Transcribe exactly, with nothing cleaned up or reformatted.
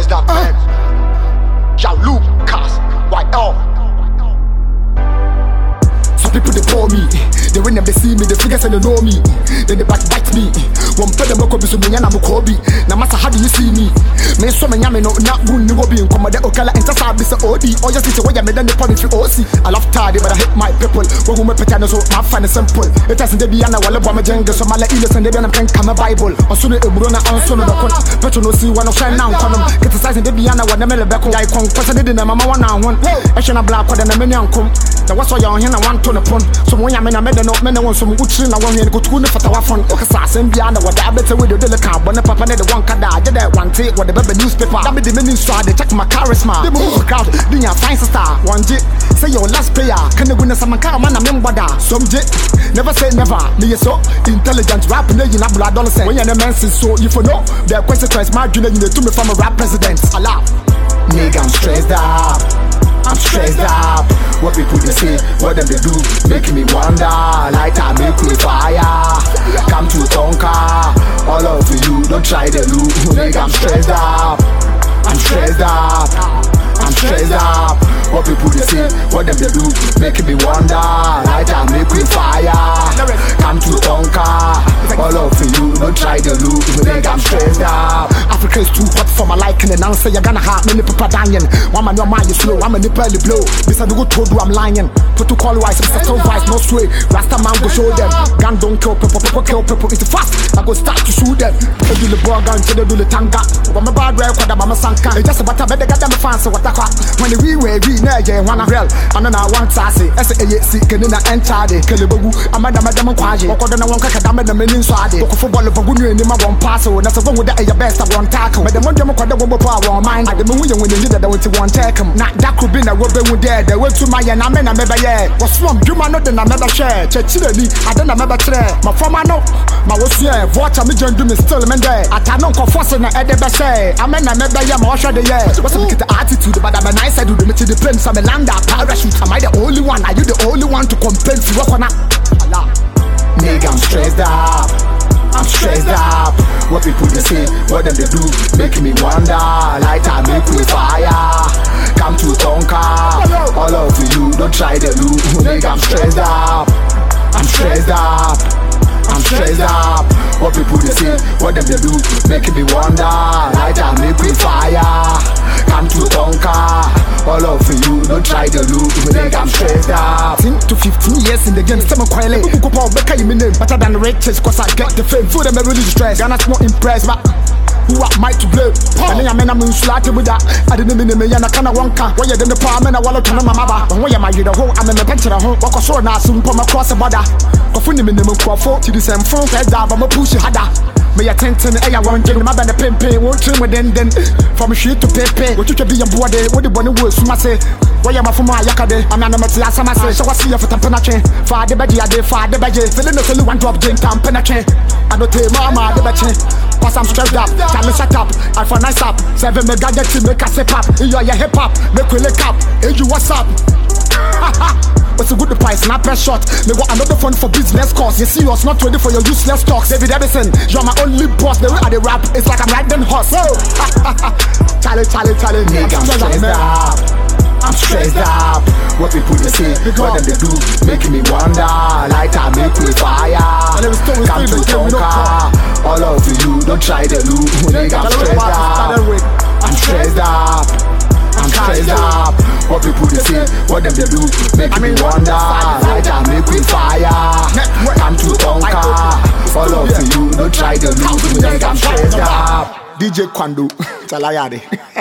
stressed up, man. Jean Lucas, Y L. Some people they call me, they when them they see me, they figure say they know me, then they backbite me. One pay them go be so many na mukobi. Na masa how do you see me? Me so many me no na gun ni go be in commode okala enter sa be say O D. Or just say why me then they punish you O C. I love tardy but I hate my people. When we me pet so my fan is simple. It has they be na wale bomb jenga so mala innocent they be na can come Bible. Oso no eburo na onso no dokon. Petro no see one of shine now konom. Criticize they be na wale mele beko. Guy kon kwese de na mama one na one. E shena black kwa na many ankom. Na waso ya on here na one ton upon. So when ya me na me no me na one so utri na one here go tu ne fata wafon. Okasa asem bia na wada better with the car, but the papa need the one kada. I did that one take what the baby newspaper. That be the menu so they check my charisma. They move crowd, do ya find star. One J, say your last player. Can you win some car man? I'm in wada. Some J, never say never. Me so intelligent rap in the blood adolescent. When you're the man so you for know the consequence. My junior you to me from a rap president. Allah, nigga, I'm stressed up. I'm stressed up. What people they say, what them they do, making me wonder. Light I make me fire. Come to Tonka, all of you don't try the loop. Nigga, I'm stressed up. I'm stressed up. I'm stressed up. What people they say, what them they do, making me wonder. Light I make me fire. Come to Tonka, all of you don't try the loop. Nigga, I'm stressed up. Africa is too hot for my liking, and answer you're gonna have many people dying. One man, your mind is slow, I'm a nipple blow. This I do go told you I'm lying. Protocol wise, it's a so wise, no sway. Rasta man go show them. Gun don't kill people, people kill people. It's fast. I go start to shoot them. They do the ball gun, they do the tanga. But my bad real, what I'm a sanka. It's just about a better get them a fancy what I call. When the we way, we know, yeah, one of real. And then I want to say, S A A C, can in the entire Kelibu, a madam, madam, Quaji. Or then I want to come at the meaning side. Or football of a good in my one pass. And that's a one with the best I want tackle. But the one jump on the one power mine. At the moon when you did that, I want to one take them. Not that could be a rubber with there. They went to my and I mean, I remember, yeah. Was from you, man, not then I never share. Chechili, I don't remember today. My former no, my was here. Watch a million do me still, man, there. I can't know forcing at the best. I mean, I remember, yeah, more the year. What's the attitude, but I'm a nice, I do the material depends. I'm a land that parachute. Am I the only one? Are you the only one to complain to work on that? Nigga, I'm stressed up. I'm stressed up. What people they say, what them they do, making me wonder. Light I make me fire. Come to Tonka, all of you don't try the loop. Nigga, I'm stressed up. I'm stressed up. I'm stressed up. What people they say, what them they do, making me wonder. Light I make me fire. Come to Tonka, all of you don't try the loop. Nigga, I'm stressed up. ten to fifteen years in the game, still quietly. Who go back in my name, better than the riches, cause I get the fame. Food them really stressed, and I'm not impressed, but who am I to blame? And then I mean I'm in slaughter with that. I didn't mean me and I can't one car. Why you in the palm and I want to my mother. When you marry the whole, I'm in the pension at home. Walk a sword now, soon come across the border. Coffee me in the microphone to the same phone, head down, I'm a push it harder. Me attention, I want to my band of pimp, won't trim with then then. From shit to paper, what you can be a body, what the one who was from say. Why am I from my yakade? I'm not a matia, some say, so I see you for the penetrating. Father Badgy, I did father Badgy, feeling the only one drop drink and penetrate. I don't tell mama the battery. Cause I'm stressed up, tell me shut up, I for nice up. Seven me gadget to make a step up. You are your hip hop, make we lick up. Hey you what's up? What's a good price, not press shot. Me want another phone for business course. You serious, not ready for your useless talks. David Edison, you're my only boss. The way I the rap, it's like I'm riding horse. Oh, Charlie, Charlie, Charlie, nigga, I'm stressed up. I'm stressed up. What people they say, what them they do, making me wonder. Light I make me fire. Come to Tonka, all of you don't try the loop. Nigga, I'm stressed up. I'm stressed up. I'm stressed up. What people they say, what them they do, making me wonder. Light I make me fire. Come to Tonka, all of you don't try the loop. Nigga, I'm stressed up. D J Kwando, Chalayade.